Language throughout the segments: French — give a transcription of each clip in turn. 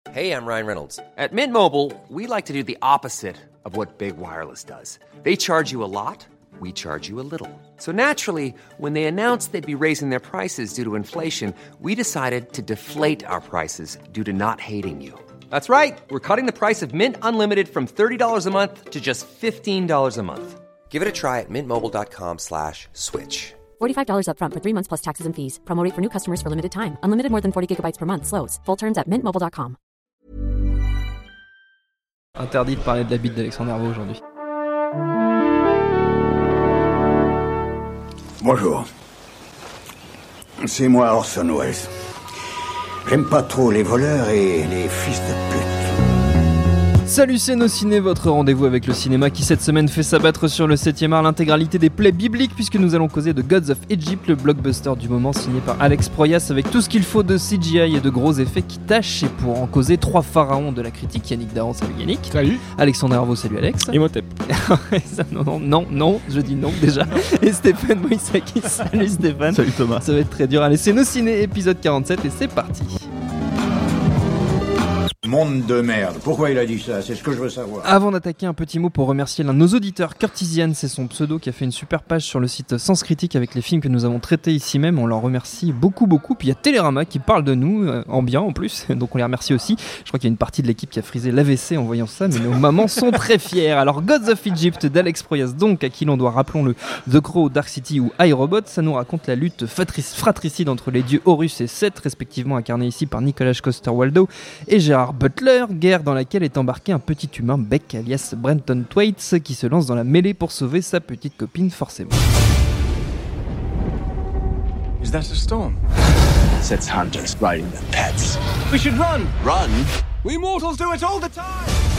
Hey, I'm Ryan Reynolds. At Mint Mobile, we like to do the opposite of what Big Wireless does. They charge you a lot, we charge you a little. So naturally, when they announced they'd be raising their prices due to inflation, we decided to deflate our prices due to not hating you. That's right. We're cutting the price of Mint Unlimited from $30 a month to just $15 a month. Give it a try at mintmobile.com/switch. $45 up front for 3 months plus taxes and fees. Promo rate for new customers for limited time. Unlimited more than 40 gigabytes per month. Slows full terms at mintmobile.com. Interdit de parler de la bite d'Alexandre Herveau aujourd'hui. Bonjour. C'est moi Orson Welles. J'aime pas trop les voleurs et les fils de pute. Salut, c'est Nos Ciné, votre rendez-vous avec le cinéma qui cette semaine fait s'abattre sur le 7ème art l'intégralité des plaies bibliques, puisque nous allons causer de Gods of Egypt, le blockbuster du moment signé par Alex Proyas, avec tout ce qu'il faut de CGI et de gros effets qui tâchent. Et pour en causer, 3 pharaons de la critique, Yannick Daran, salut Yannick. Salut. Alexandre Herveau, salut Alex. Imhotep. non, je dis non déjà. Et Stéphane Moïsaki, salut Stéphane. Salut Thomas. Ça va être très dur. Allez, c'est Nos Ciné, épisode 47 et c'est parti. Monde de merde. Pourquoi il a dit ça? C'est ce que je veux savoir. Avant d'attaquer, un petit mot pour remercier l'un de nos auditeurs, Curtisian, c'est son pseudo, qui a fait une super page sur le site Sens Critique avec les films que nous avons traités ici même. On leur remercie beaucoup. Puis il y a Télérama qui parle de nous, en bien en plus, donc on les remercie aussi. Je crois qu'il y a une partie de l'équipe qui a frisé l'AVC en voyant ça, mais nos mamans sont très fières. Alors Gods of Egypt d'Alex Proyas, donc, à qui l'on doit, rappelons-le, The Crow, Dark City ou iRobot, ça nous raconte la lutte fratricide entre les dieux Horus et Seth, respectivement incarnés ici par Nicholas Coster-Waldau et Gerard Butler, guerre dans laquelle est embarqué un petit humain, Beck alias Brenton Thwaites, qui se lance dans la mêlée pour sauver sa petite copine forcément. Is that a storm? Sets hunters riding their pets. We should run! Run? We mortals do it all the time!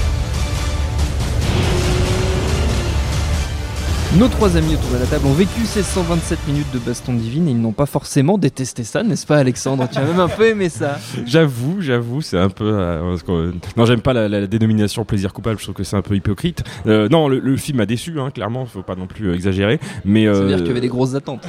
Nos 3 amis autour de la table ont vécu ces 127 minutes de baston divine et ils n'ont pas forcément détesté ça, n'est-ce pas Alexandre? Tu as même un peu aimé ça. J'avoue, c'est un peu... Non, j'aime pas la dénomination plaisir coupable, je trouve que c'est un peu hypocrite. Non, le film a déçu, hein, clairement, faut pas non plus exagérer. Mais, ça veut dire qu'il y avait des grosses attentes.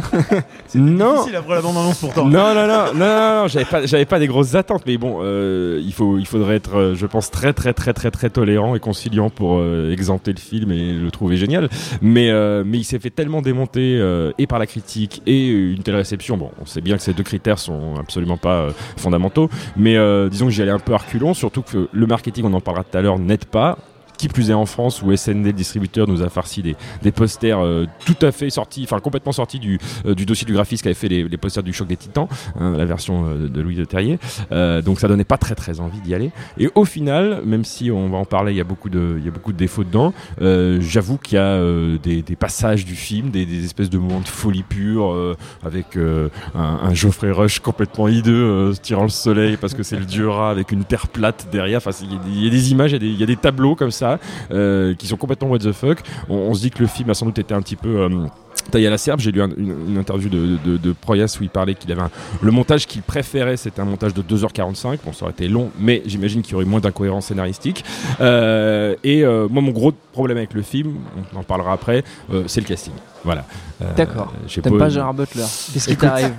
Non. Difficile après la bande-annonce pourtant. Non, j'avais pas des grosses attentes, mais bon, il faudrait être, je pense, très tolérant et conciliant pour exempter le film et le trouver génial. Mais il s'est fait tellement démonter et par la critique et une telle réception. Bon, on sait bien que ces 2 critères sont absolument pas fondamentaux, mais disons que j'y allais un peu à reculons, surtout que le marketing, on en parlera tout à l'heure, n'aide pas. Qui plus est en France, où SND, le distributeur, nous a farci des posters tout à fait sortis, enfin complètement sortis du dossier du graphiste qui avait fait les posters du Choc des Titans, la version de Louis Leterrier. Donc ça donnait pas très envie d'y aller. Et au final, même si on va en parler, il y a beaucoup de défauts dedans. J'avoue qu'il y a des passages du film, des espèces de moments de folie pure, avec un Geoffrey Rush complètement hideux, tirant le soleil parce que c'est le dieu rat avec une terre plate derrière. Enfin, il y a des images, il y a des tableaux comme ça. Qui sont complètement what the fuck. On se dit que le film a sans doute été un petit peu taillé à la serbe. J'ai lu une interview de Proyas où il parlait qu'il avait le montage qu'il préférait, c'était un montage de 2h45. Bon, ça aurait été long, mais j'imagine qu'il y aurait moins d'incohérences scénaristiques. Moi, mon gros problème avec le film, on en parlera après, c'est le casting. Voilà. D'accord. T'aimes pas Gerard Butler? Qu'est-ce qui t'arrive?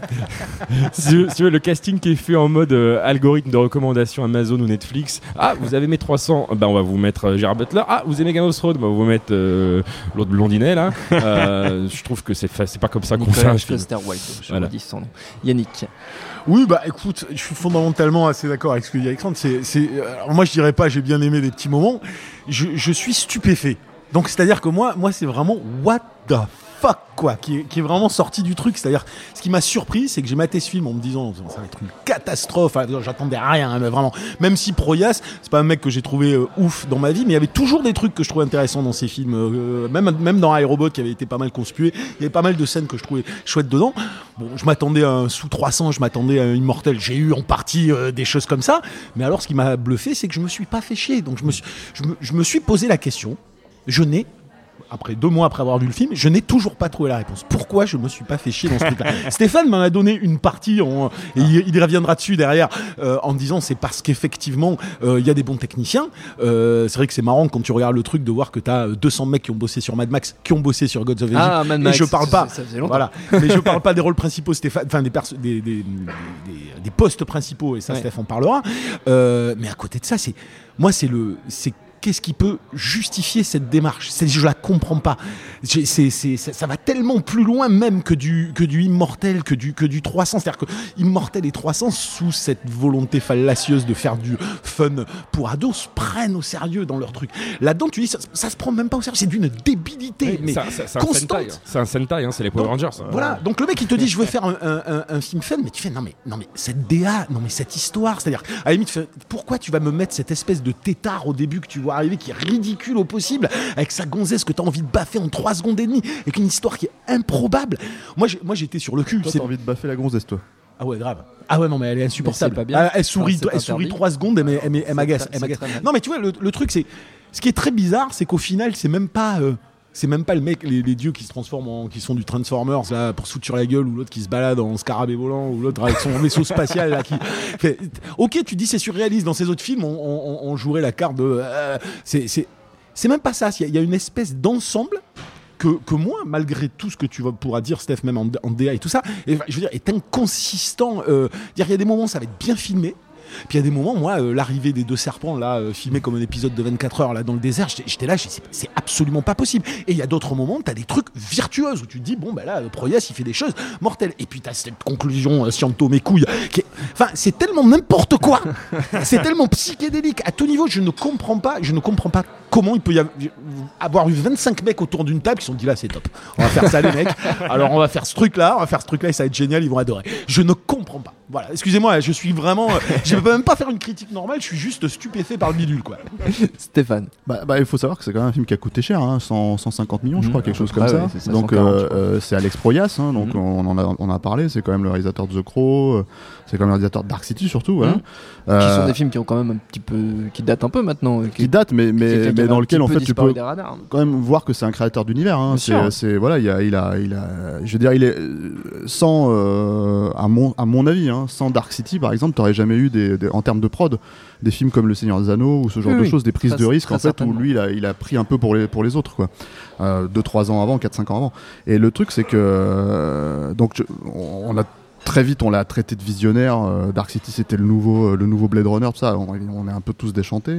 si tu veux, le casting qui est fait en mode algorithme de recommandation Amazon ou Netflix. Ah, vous avez mes 300, on va vous mettre Gerard Butler. Ah, vous aimez Game of Thrones, on va vous mettre l'autre blondinet là. Je trouve que c'est pas comme ça qu'on fait un film. Je redis son nom. Yannick. Oui, bah écoute, je suis fondamentalement assez d'accord avec ce que dit Alexandre. Alors moi, je dirais pas j'ai bien aimé les petits moments. Je suis stupéfait. Donc, c'est-à-dire que moi, c'est vraiment what the fuck, quoi, qui est vraiment sorti du truc. C'est-à-dire, ce qui m'a surpris, c'est que j'ai maté ce film en me disant, ça va être une catastrophe. Enfin, j'attendais rien, mais vraiment. Même si Proyas, c'est pas un mec que j'ai trouvé ouf dans ma vie, mais il y avait toujours des trucs que je trouvais intéressants dans ces films. Même dans iRobot, qui avait été pas mal conspué, il y avait pas mal de scènes que je trouvais chouettes dedans. Bon, je m'attendais à un sous 300, je m'attendais à un Immortel. J'ai eu en partie des choses comme ça. Mais alors, ce qui m'a bluffé, c'est que je me suis pas fait chier. Donc, je me suis posé la question. Je n'ai après 2 mois après avoir vu le film, je n'ai toujours pas trouvé la réponse. Pourquoi je me suis pas fait chier dans ce truc-là? Stéphane m'en a donné une partie, et il y reviendra dessus derrière, en disant c'est parce qu'effectivement il y a des bons techniciens. C'est vrai que c'est marrant quand tu regardes le truc de voir que t'as 200 mecs qui ont bossé sur Mad Max, qui ont bossé sur Gods of Egypt. Mad Et Max, je parle pas. ça faisait longtemps. Voilà. Mais je parle pas des rôles principaux, Stéphane, enfin des postes principaux, et ça Ouais. Steph en parlera. Mais à côté de ça, c'est qu'est-ce qui peut justifier cette démarche? Je la comprends pas. Ça va tellement plus loin même que du Immortel, que du 300. C'est-à-dire que Immortel et 300, sous cette volonté fallacieuse de faire du fun pour ados, se prennent au sérieux dans leur truc. Là-dedans, tu dis, ça se prend même pas au sérieux. C'est d'une débilité, mais c'est un constante. Sentai. C'est un Sentai, c'est les Power Rangers. Voilà, donc le mec il te dit je veux faire un film fun, mais tu fais non mais cette DA, non mais cette histoire, c'est-à-dire à la limite pourquoi tu vas me mettre cette espèce de tétard au début que tu vois arriver qui est ridicule au possible avec sa gonzesse que t'as envie de baffer en 3 secondes et demie avec une histoire qui est improbable. Moi j'étais sur le cul. Toi, t'as envie de baffer la gonzesse, toi? Ah ouais, grave. Ah ouais, non, mais elle est insupportable. Mais c'est pas bien. Elle sourit, Enfin, c'est elle sourit interdit. 3 secondes, elle m'agace. C'est très mal. Non, mais tu vois, le truc, c'est. Ce qui est très bizarre, c'est qu'au final, c'est même pas le mec, les dieux qui se transforment qui sont du Transformers là, pour se foutre sur la gueule, ou l'autre qui se balade en scarabée volant, ou l'autre avec son vaisseau spatial là, qui fait. Ok, tu dis c'est surréaliste. Dans ces autres films, on jouerait la carte de. C'est même pas ça. Il y a une espèce d'ensemble. Que moi, malgré tout ce que tu pourras dire, Steph, même en DA et tout ça, je veux dire, est inconsistant. Il y a des moments, ça va être bien filmé. Puis il y a des moments, moi, l'arrivée des 2 serpents, là, filmé comme un épisode de 24 heures, là, dans le désert, j'étais là, c'est absolument pas possible. Et il y a d'autres moments, t'as des trucs virtuoses, où tu te dis, bon, bah là, Proyas, il fait des choses mortelles. Et puis t'as cette conclusion, Sciento, mes couilles, enfin, c'est tellement n'importe quoi. C'est tellement psychédélique. À tout niveau, je ne comprends pas comment il peut y avoir eu 25 mecs autour d'une table qui se sont dit, là, c'est top. On va faire ça, les mecs. Alors, on va faire ce truc-là, et ça va être génial, ils vont adorer. Je ne comprends pas. Voilà, excusez-moi, je suis vraiment. Je ne peux même pas faire une critique normale, je suis juste stupéfait par le bidule, quoi. Stéphane. Il faut savoir que c'est quand même un film qui a coûté cher, 150 millions, je crois, quelque chose comme ça. Ouais, c'est ça, Donc 140, c'est Alex Proyas, donc on en a parlé, c'est quand même le réalisateur de The Crow, c'est quand même le réalisateur de Dark City surtout. Voilà. Qui sont des films qui ont quand même un petit peu. Qui datent un peu maintenant. Qui datent, mais dans lequel en fait tu peux des radars. quand même voir que c'est un créateur d'univers. C'est voilà, il a, je veux dire, il est sans, à mon avis, sans Dark City par exemple, t'aurais jamais eu en termes de prod des films comme Le Seigneur des Anneaux ou ce genre de choses, des prises de risques en fait où lui il a pris un peu pour les autres quoi. 2-3 ans avant, 4-5 ans avant. Et le truc c'est que on a très vite on l'a traité de visionnaire. Dark City c'était le nouveau Blade Runner, tout ça. On est un peu tous déchantés.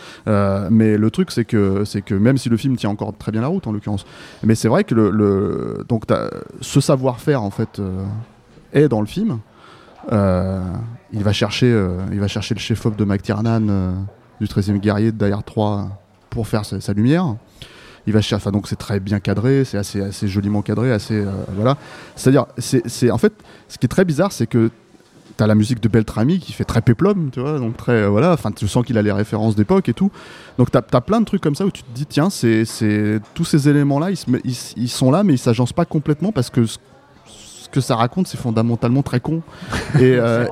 Mais le truc c'est que même si le film tient encore très bien la route en l'occurrence, mais c'est vrai que donc ce savoir-faire en fait est dans le film. Il va chercher le chef-op de McTiernan du 13e guerrier de Die Hard 3 pour faire sa lumière. Il va chercher, donc c'est très bien cadré, c'est assez joliment cadré, voilà. C'est-à-dire, c'est en fait, ce qui est très bizarre, c'est que t'as la musique de Beltrami qui fait très péplum, tu vois, donc très voilà. Enfin, tu sens qu'il a les références d'époque et tout. Donc t'as plein de trucs comme ça où tu te dis tiens, c'est tous ces éléments-là, ils sont là, mais ils s'agencent pas complètement parce que ce que ça raconte, c'est fondamentalement très con. Et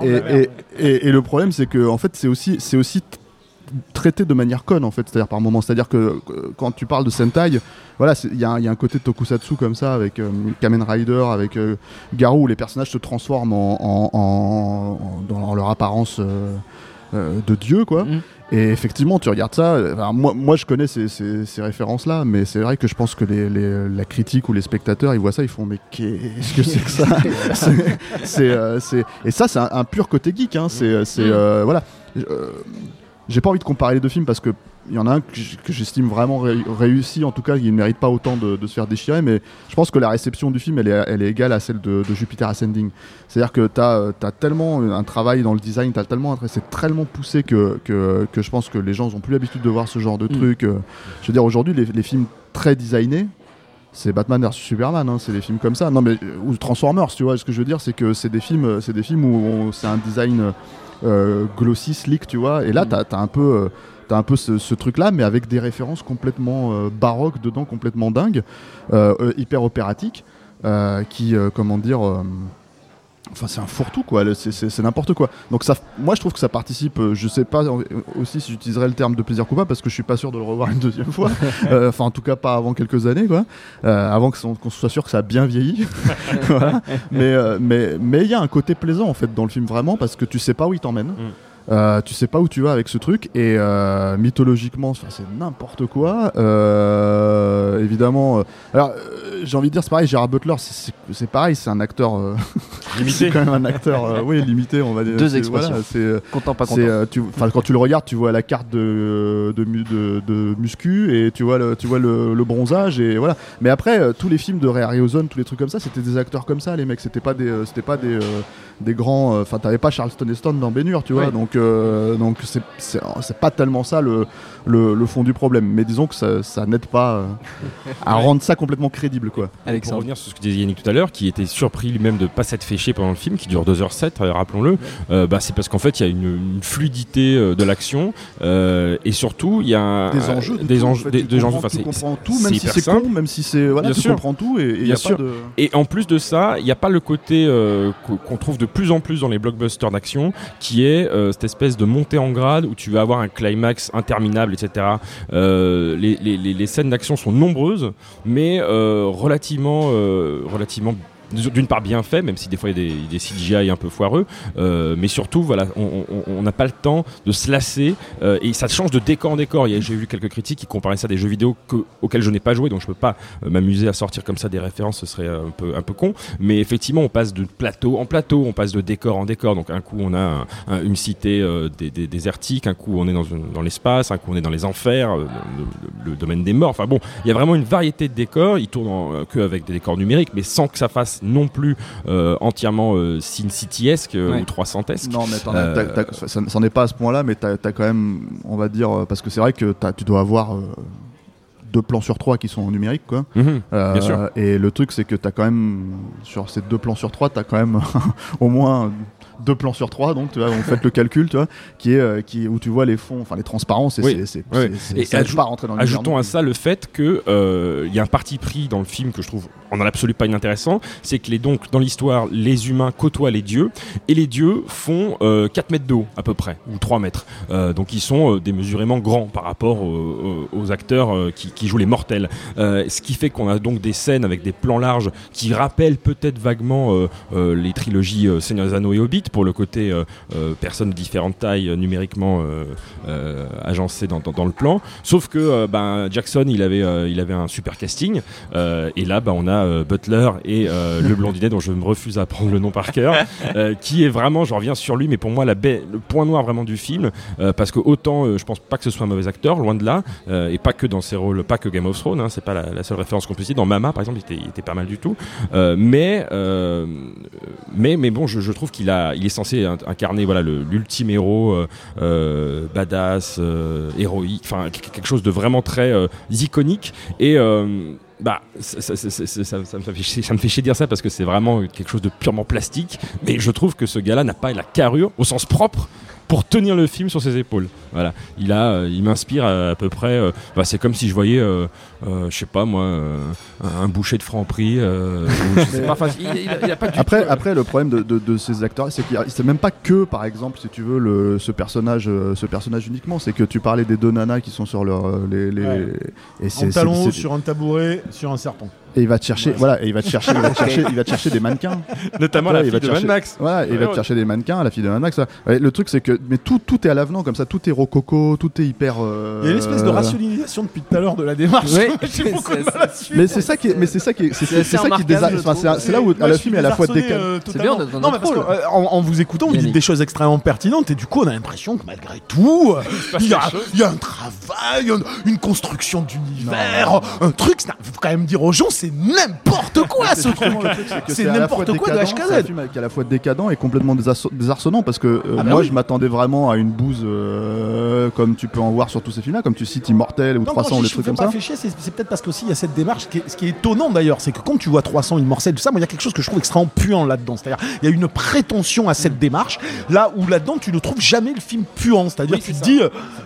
le problème, c'est que en fait, c'est aussi traité de manière conne en fait, c'est-à-dire par moment, c'est-à-dire que quand tu parles de Sentai, voilà, il y a un côté tokusatsu comme ça avec Kamen Rider, avec Garou, où les personnages se transforment dans leur apparence de dieu quoi. Et effectivement, tu regardes ça. Moi, je connais ces références-là, mais c'est vrai que je pense que la critique ou les spectateurs, ils voient ça, ils font mais qu'est-ce que c'est que ça Et ça, c'est un pur côté geek. Voilà. J'ai pas envie de comparer les deux films parce que il y en a un que j'estime vraiment réussi, en tout cas, il ne mérite pas autant de se faire déchirer, mais je pense que la réception du film, elle est égale à celle de Jupiter Ascending. C'est-à-dire que t'as tellement un travail dans le design, c'est tellement poussé que je pense que les gens n'ont plus l'habitude de voir ce genre de truc. Je veux dire, aujourd'hui, les films très designés, c'est Batman vs Superman, c'est des films comme ça. Non, mais ou Transformers, tu vois. Ce que je veux dire, c'est que c'est des films où c'est un design glossy, slick, tu vois. Et là, t'as un peu ce truc-là, mais avec des références complètement baroques dedans, complètement dingues, hyper opératiques, qui, comment dire, Enfin, c'est un fourre-tout, quoi. C'est n'importe quoi. Donc ça, moi, je trouve que ça participe. Je sais pas aussi si j'utiliserais le terme de plaisir coupable parce que je suis pas sûr de le revoir une deuxième fois. Enfin, en tout cas, pas avant quelques années, quoi. Avant qu'on soit sûr que ça a bien vieilli. Voilà. Mais il y a un côté plaisant en fait dans le film vraiment parce que tu sais pas où il t'emmène. Tu sais pas où tu vas avec ce truc et mythologiquement c'est n'importe quoi évidemment alors j'ai envie de dire c'est pareil, Gerard Butler c'est pareil, c'est un acteur limité. C'est quand même un acteur oui limité, on va dire. Deux expressions, voilà, c'est content pas content. Quand tu le regardes, tu vois la carte de muscu et tu vois le bronzage et voilà. Mais après tous les films de Ray Harryhausen, tous les trucs comme ça, c'était des acteurs comme ça, les mecs, c'était pas des grands, enfin t'avais pas Charlton Heston dans Ben-Hur, tu vois, donc c'est pas tellement ça le fond du problème, mais disons que ça n'aide pas à rendre ça complètement crédible, quoi. Pour revenir sur ce que disait Yannick tout à l'heure, qui était surpris lui-même de pas s'être fait chier pendant le film, qui dure 2h07, rappelons-le, c'est parce qu'en fait il y a une fluidité de l'action et surtout il y a des enjeux, tu comprends tout, même si c'est con, même si c'est voilà, tu comprends tout et il y a pas de... Et en plus de ça, il n'y a pas le côté qu'on trouve de plus en plus dans les blockbusters d'action, qui est cette espèce de montée en grade où tu vas avoir un climax interminable, etc. Les scènes d'action sont nombreuses, mais relativement d'une part bien fait, même si des fois il y a des CGI un peu foireux, mais surtout voilà, on n'a pas le temps de se lasser et ça change de décor en décor. J'ai vu quelques critiques qui comparaient ça à des jeux vidéo auxquels je n'ai pas joué, donc je peux pas m'amuser à sortir comme ça des références, ce serait un peu con, mais effectivement on passe de plateau en plateau, on passe de décor en décor, donc un coup on a une cité désertique, un coup on est dans l'espace, un coup on est dans les enfers, le domaine des morts, enfin bon, il y a vraiment une variété de décors, ils tournent que avec des décors numériques, mais sans que ça fasse non plus entièrement Sin City-esque ou 300-esque. Non, mais ça n'en est pas à ce point-là, mais t'as quand même, on va dire, parce que c'est vrai que tu dois avoir 2 plans sur 3 qui sont en numérique, quoi. Bien sûr. Et le truc, c'est que t'as quand même, sur ces 2 plans sur 3, t'as quand même au moins 2 plans sur 3, donc tu vois, on fait le calcul, tu vois, où tu vois les fonds, enfin les transparences, et ça aide pas à rentrer dans le ajoutons à ça le fait que y a un parti pris dans le film que je trouve en absolu pas inintéressant, c'est que donc dans l'histoire, les humains côtoient les dieux, et les dieux font 4 mètres de haut à peu près, ou 3 mètres. Donc ils sont démesurément grands par rapport aux acteurs qui jouent les mortels. Ce qui fait qu'on a donc des scènes avec des plans larges qui rappellent peut-être vaguement les trilogies Seigneur des Anneaux et Hobbit, pour le côté personnes de différentes tailles numériquement agencées dans le plan. Sauf que Jackson il avait un super casting et là on a Butler et le blondinet dont je me refuse à prendre le nom par cœur, qui est vraiment, je reviens sur lui, mais pour moi le point noir vraiment du film, parce que autant je pense pas que ce soit un mauvais acteur, loin de là, et pas que dans ses rôles, pas que Game of Thrones, c'est pas la seule référence qu'on peut citer. Dans Mama par exemple il était pas mal du tout, mais bon, je trouve qu'il est censé incarner voilà l'ultime héros badass, héroïque, enfin quelque chose de vraiment très iconique, et ça me fait chier de dire ça parce que c'est vraiment quelque chose de purement plastique, mais je trouve que ce gars-là n'a pas la carrure au sens propre pour tenir le film sur ses épaules. Voilà, il m'inspire à peu près. C'est comme si je voyais, je sais pas moi, un boucher de Franprix. Il a pas du après, le problème de ces acteurs, c'est qu'il c'est même pas que, par exemple, si tu veux, ce personnage uniquement. C'est que tu parlais des 2 nanas qui sont sur leur et en talons hauts, sur un tabouret, sur un serpent. Et il va te chercher, il va te chercher des mannequins. Notamment la fille de Mad Max. Voilà, il va te chercher des mannequins, la fille de Mad Max. Le truc, c'est que, mais tout est à l'avenant comme ça, tout est rococo, tout est hyper. Il y a une espèce de rationalisation depuis tout à l'heure de la démarche. Mais c'est ça qui désagrège. C'est là où le film est à la fois décalé. C'est bien d'être dans notre rôle. En vous écoutant, vous dites des choses extrêmement pertinentes, et du coup, on a l'impression que malgré tout, il y a un travail, une construction d'univers, un truc. Faut quand même dire aux gens, c'est n'importe quoi ce truc. C'est n'importe quoi de HKZ. C'est un film qui est à la fois décadent et complètement désarçonnant, parce que moi je m'attendais vraiment à une bouse comme tu peux en voir sur tous ces films-là, comme tu cites Immortel ou 300 ou des trucs comme ça. C'est peut-être parce qu'aussi il y a cette démarche. Ce qui est étonnant d'ailleurs, c'est que quand tu vois 300 Immortel, tout ça, moi il y a quelque chose que je trouve extrêmement puant là-dedans. C'est-à-dire il y a une prétention à cette démarche là où là-dedans tu ne trouves jamais le film puant. C'est-à-dire tu te dis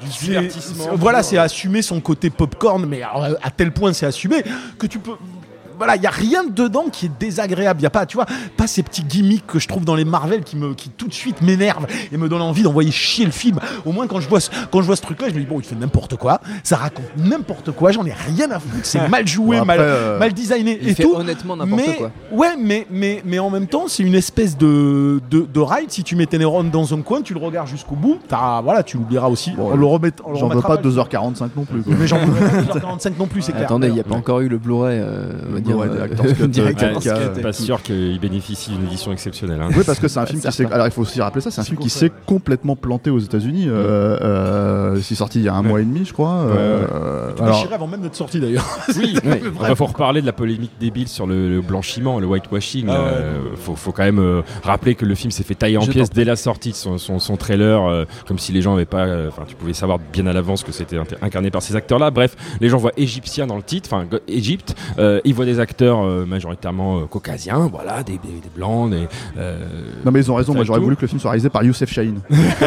voilà, c'est assumer son côté popcorn, mais à tel point c'est assumé que tu peux. voilà, il y a rien dedans qui est désagréable. Il y a pas, tu vois, pas ces petits gimmicks que je trouve dans les Marvel qui tout de suite m'énervent et me donnent envie d'envoyer chier le film. Au moins quand je vois ce truc-là, je me dis bon, il fait n'importe quoi, ça raconte n'importe quoi, j'en ai rien à foutre, c'est mal joué, bon, après, mal designé il et fait tout. honnêtement n'importe quoi. Ouais, mais en même temps, c'est une espèce de ride. Si tu mets tes neurones dans un coin, tu le regardes jusqu'au bout. Voilà, tu l'oublieras aussi. Bon, J'en veux pas 2h45 non plus. Quoi. Mais j'en veux pas 2h45 non plus, c'est clair. Attendez, il n'y a pas encore eu le Blu-ray, on va dire. Directement. Pas sûr qu'il bénéficie d'une édition exceptionnelle. Hein. Oui, parce que c'est un film qui s'est. Alors il faut aussi rappeler ça, c'est un film qui s'est complètement planté aux États-Unis. C'est sorti il y a un mois et demi, je crois. Déchiré avant même d'être sorti d'ailleurs. Oui. Il faut reparler de la polémique débile sur le blanchiment, le whitewashing. Faut quand même rappeler que le film s'est fait tailler en pièces dès la sortie de son trailer, comme si les gens avaient pas. Enfin, tu pouvais savoir bien à l'avance que c'était incarné par ces acteurs-là. Bref, les gens voient égyptien dans le titre, enfin Égypte. Ils voient des acteurs majoritairement caucasiens, voilà, des blancs, des. Non mais ils ont raison. Moi, j'aurais voulu que le film soit réalisé par Youssef Chahine.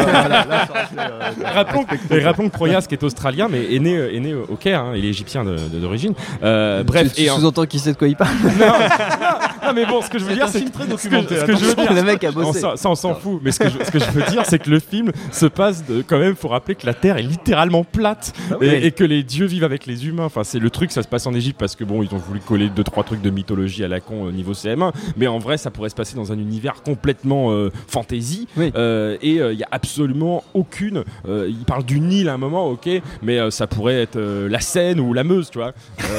Rappelons que Proyas, qui est australien, mais est né au Caire. Hein, il est égyptien d'origine. Bref, tu sous-entends qui sait de quoi il parle. Non mais bon, ce que je veux dire, c'est très documentaire. Le mec a bossé. Ça, on s'en fout. Mais ce que je veux dire, c'est que le film se passe quand même. Faut rappeler que la Terre est littéralement plate et que les dieux vivent avec les humains. Enfin, c'est le truc. Ça se passe en Égypte parce que bon, ils ont voulu coller 2-3 trucs de mythologie à la con au niveau CM1. Mais en vrai, ça pourrait se passer dans un univers complètement fantasy. Oui. Et il y a absolument aucune. Il parle du Nil à un moment, ok, mais ça pourrait être la Seine ou la Meuse, tu vois.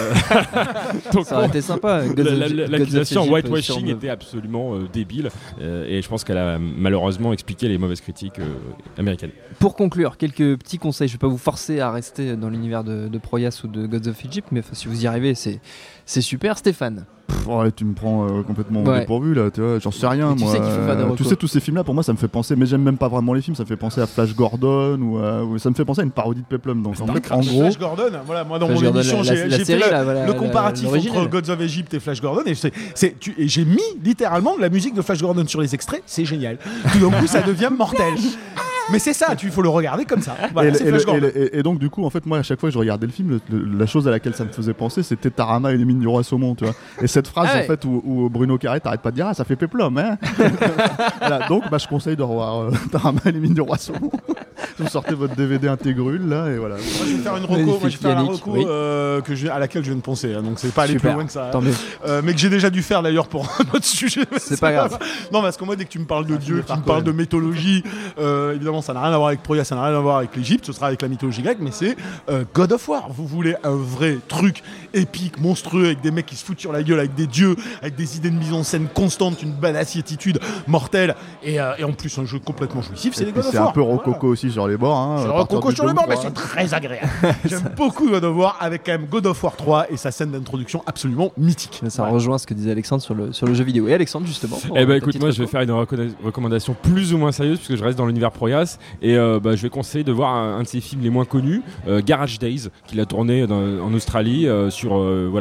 Donc, ça aurait été sympa. L'accusation whitewashing était absolument débile et je pense qu'elle a malheureusement expliqué les mauvaises critiques américaines. Pour conclure, quelques petits conseils. Je ne vais pas vous forcer à rester dans l'univers de Proyas ou de Gods of Egypt, mais si vous y arrivez, c'est super. Stéphane. Tu me prends complètement au dépourvu là, tu vois, j'en sais rien. Tu sais qu'il faut faire des tu sais, tous ces films là, pour moi, ça me fait penser, mais j'aime même pas vraiment les films, ça me fait penser à Flash Gordon ou ça me fait penser à une parodie de Peplum. Donc en gros, Flash Gordon, voilà, moi dans mon émission, j'ai fait le comparatif entre Gods of Egypt et Flash Gordon et j'ai mis littéralement la musique de Flash Gordon sur les extraits, c'est génial. Tout d'un coup, ça devient mortel. Mais c'est ça, il faut le regarder comme ça. Voilà, et donc du coup, en fait, moi à chaque fois que je regardais le film, la chose à laquelle ça me faisait penser, c'était Tarama et les mines du roi saumon, tu vois. Et cette phrase en fait où Bruno Carré t'arrête pas de dire ça fait péplum, hein. Voilà, donc je conseille de revoir Tarama et les mines du roi saumon. Vous sortez votre DVD intégrule là et voilà. Moi je vais faire une reco, à laquelle je viens de penser, hein, donc c'est pas aller plus loin que ça. Mais que j'ai déjà dû faire d'ailleurs pour un autre sujet. C'est pas grave. Non, parce que moi dès que tu me parles de Dieu, tu me parles de mythologie, évidemment ça n'a rien à voir avec Proyas, ça n'a rien à voir avec l'Égypte, ce sera avec la mythologie grecque, mais c'est God of War. Vous voulez un vrai truc épique, monstrueux, avec des mecs qui se foutent sur la gueule, avec des dieux, avec des idées de mise en scène constante, une belle assiétitude mortelle, et en plus un jeu complètement jouissif, c'est les God of War. C'est un peu rococo aussi sur les bords. Hein, c'est rococo sur les bords, mais c'est très agréable. J'aime beaucoup God of War, avec quand même God of War 3 et sa scène d'introduction absolument mythique. Ça rejoint ce que disait Alexandre sur le jeu vidéo. Et Alexandre, justement. Écoute, moi je vais faire une recommandation plus ou moins sérieuse, puisque je reste dans l'univers Proyas. Et je vais conseiller de voir un de ses films les moins connus, Garage Days, qu'il a tourné en Australie sur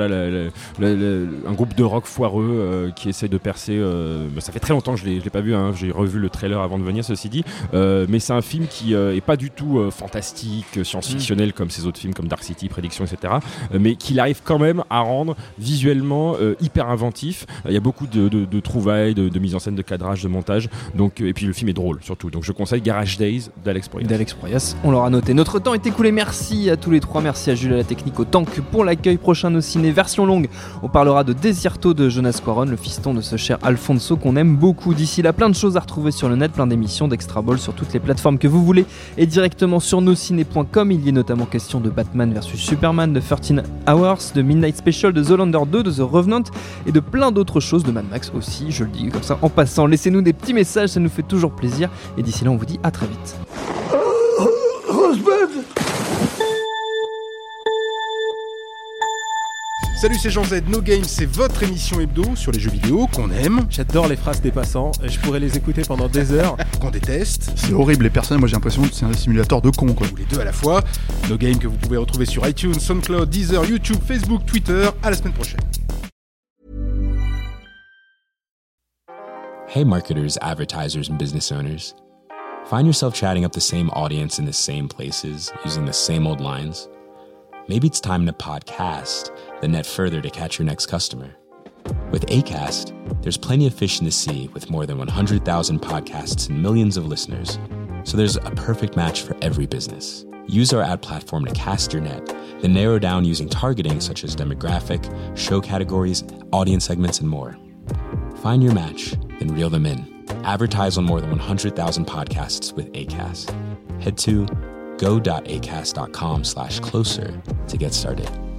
un groupe de rock foireux qui essaie de percer. Ça fait très longtemps que je l'ai pas vu, hein, j'ai revu le trailer avant de venir, ceci dit. Mais c'est un film qui est pas du tout fantastique, science-fictionnel comme ses autres films comme Dark City, Prédiction, etc. Mais qu'il arrive quand même à rendre visuellement hyper inventif. Il y a beaucoup de trouvailles, de mise en scène, de cadrage, de montage. Donc, et puis le film est drôle surtout. Donc je conseille Garage Days d'Alex Proyas. On l'aura noté. Notre temps est écoulé. Merci à tous les trois. Merci à Jules à la technique, au tank pour l'accueil. Prochain au ciné, version longue. On parlera de Desierto de Jonas Cuarón, le fiston de ce cher Alfonso qu'on aime beaucoup. D'ici là, plein de choses à retrouver sur le net, plein d'émissions d'Extra Ball sur toutes les plateformes que vous voulez et directement sur nosciné.com. Il y est notamment question de Batman vs Superman, de 13 Hours, de Midnight Special, de Zoolander 2, de The Revenant et de plein d'autres choses, de Mad Max aussi, je le dis comme ça en passant. Laissez-nous des petits messages, ça nous fait toujours plaisir. Et d'ici là, on vous dit à très vite. Salut, c'est Jean Z, No Game, c'est votre émission hebdo sur les jeux vidéo qu'on aime. J'adore les phrases dépassants, je pourrais les écouter pendant des heures. Qu'on déteste. C'est horrible, les personnes, moi j'ai l'impression que c'est un simulateur de cons, quoi. Ou les deux à la fois. No Game que vous pouvez retrouver sur iTunes, SoundCloud, Deezer, YouTube, Facebook, Twitter. À la semaine prochaine. Hey marketers, advertisers, and business owners. Find yourself chatting up the same audience in the same places, using the same old lines? Maybe it's time to podcast, then net further to catch your next customer. With Acast, there's plenty of fish in the sea with more than 100,000 podcasts and millions of listeners. So there's a perfect match for every business. Use our ad platform to cast your net, then narrow down using targeting such as demographic, show categories, audience segments, and more. Find your match, then reel them in. Advertise on more than 100,000 podcasts with Acast. Head to go.acast.com/closer to get started.